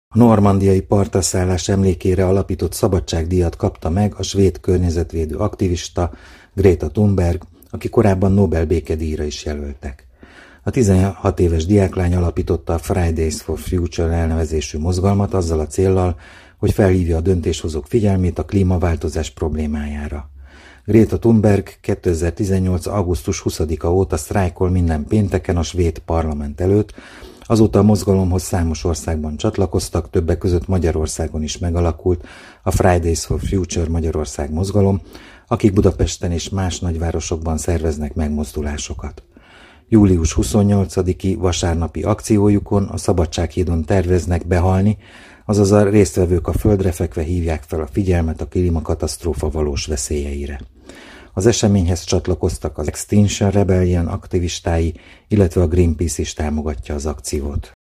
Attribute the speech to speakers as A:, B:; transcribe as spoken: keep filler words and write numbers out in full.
A: A normandiai partraszállás emlékére alapított szabadságdíjat kapta meg a svéd környezetvédő aktivista Greta Thunberg, aki korábban Nobel békedíjra is jelöltek. A tizenhat éves diáklány alapította a Fridays for Future elnevezésű mozgalmat azzal a céllal, hogy felhívja a döntéshozók figyelmét a klímaváltozás problémájára. Greta Thunberg kétezer-tizennyolc. augusztus huszadika óta sztrájkol minden pénteken a svéd parlament előtt, azóta a mozgalomhoz számos országban csatlakoztak, többek között Magyarországon is megalakult a Fridays for Future Magyarország mozgalom, akik Budapesten és más nagyvárosokban szerveznek megmozdulásokat. július huszonnyolcadiki vasárnapi akciójukon a Szabadsághídon terveznek behalni, azaz a résztvevők a földre fekve hívják fel a figyelmet a klímakatasztrófa valós veszélyeire. Az eseményhez csatlakoztak az Extinction Rebellion aktivistái, illetve a Greenpeace is támogatja az akciót.